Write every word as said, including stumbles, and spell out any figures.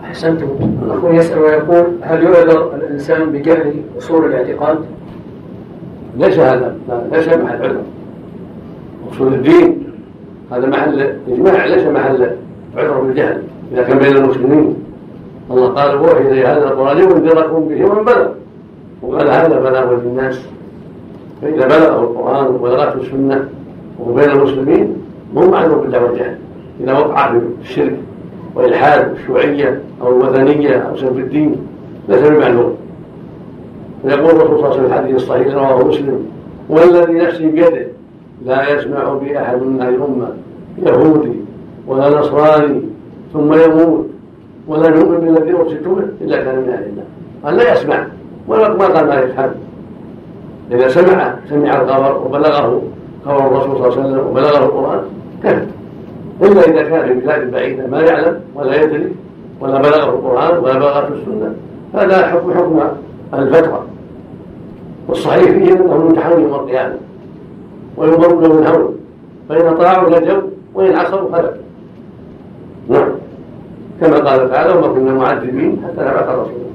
أحسنتم. أخوي يسأل ويقول: هل يعذر الإنسان بجهل أصول الاعتقاد؟ ليس هذا ليس محل عذر. أصول الدين هذا محل إجماع، ليس محل عذر بالجهل إذا كان بين المسلمين. الله قال: وحي إلي هذا القرآن لينذركم به ومن بلغ، وقال هذا بلاغ للناس. فإذا بلغ القرآن وبلغته السنة وهو بين المسلمين مو معلوم بالله والجهل. إذا وقع في الشرك والإلحاد والشيوعية أو الوثنية أو سب الدين ليس بمعلوم. ويقول الرسول صلى الله عليه وسلم في الحديث الصحيح رواه مسلم: والذي نفسي بيده لا يسمع بي أحد من أهل الأمة يهودي ولا نصراني ثم يموت ولا يؤمن بالذي أرسلت به إلا كان من أهل الله. قال لا يسمع ما قال ما يفهم. إذا سمع سمع الخبر وبلغه خبر الرسول صلى الله عليه وسلم وبلغه القرآن كفر. إلا إذا كان في بلاد بعيدة ما يعلم ولا يدري ولا بلغه القرآن ولا بلغته السنة هذا حكم حكم الفترة. والصحيح فيه أنه ممتحن يوم القيامة ويضرب له من هول، فإن طاعوا نجوا وإن عصوا خلفوا. نعم، كما قال تعالى: وما كنا معذبين حتى نبعث رسولا.